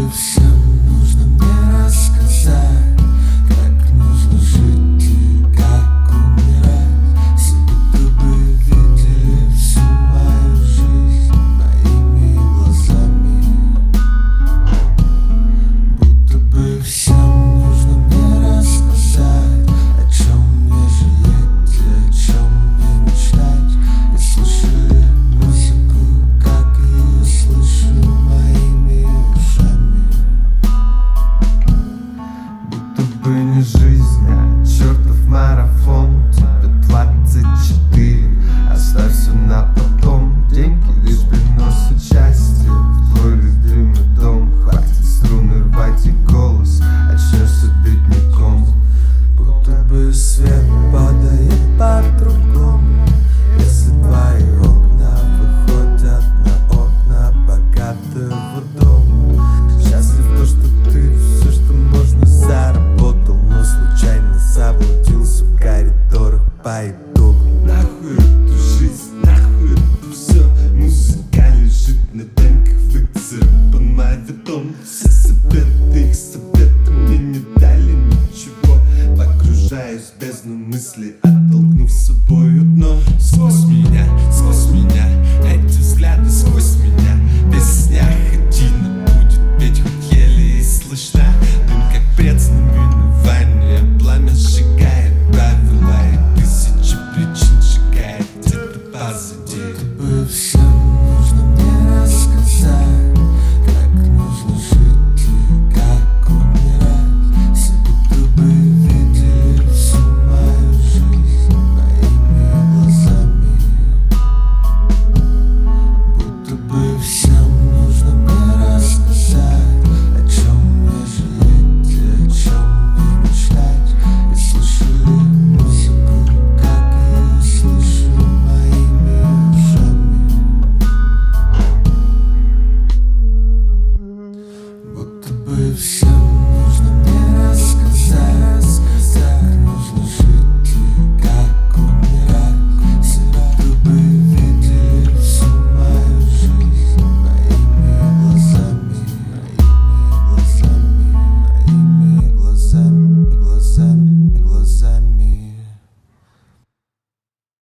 бы всем нужно мне рассказать, как нужно жить и как умирать. Все будто бы видели всю мою жизнь моими глазами. Будто бы всем нужно мне рассказать, о чем мне жалеть и о чем мне мечтать. И слушали музыку, как ее слышу моими ушами. Будто бы не жизнь, а чертов марафон. Тебе 24, оставь все на потом. Деньги лишь приносят счастье в твой любимый дом. Хватит струны рвать и голос, очнешься бедняком. Будто бы свет падает по-другому, если твои окна выходят на окна богатого дома. Счастлив то, что ты все, что можно, заработал, но случайно заблудился в коридорах по итогу. Нахуй эту жизнь, нахуй это все. Музыка лежит на танках, выцарапан мавитон. Все себе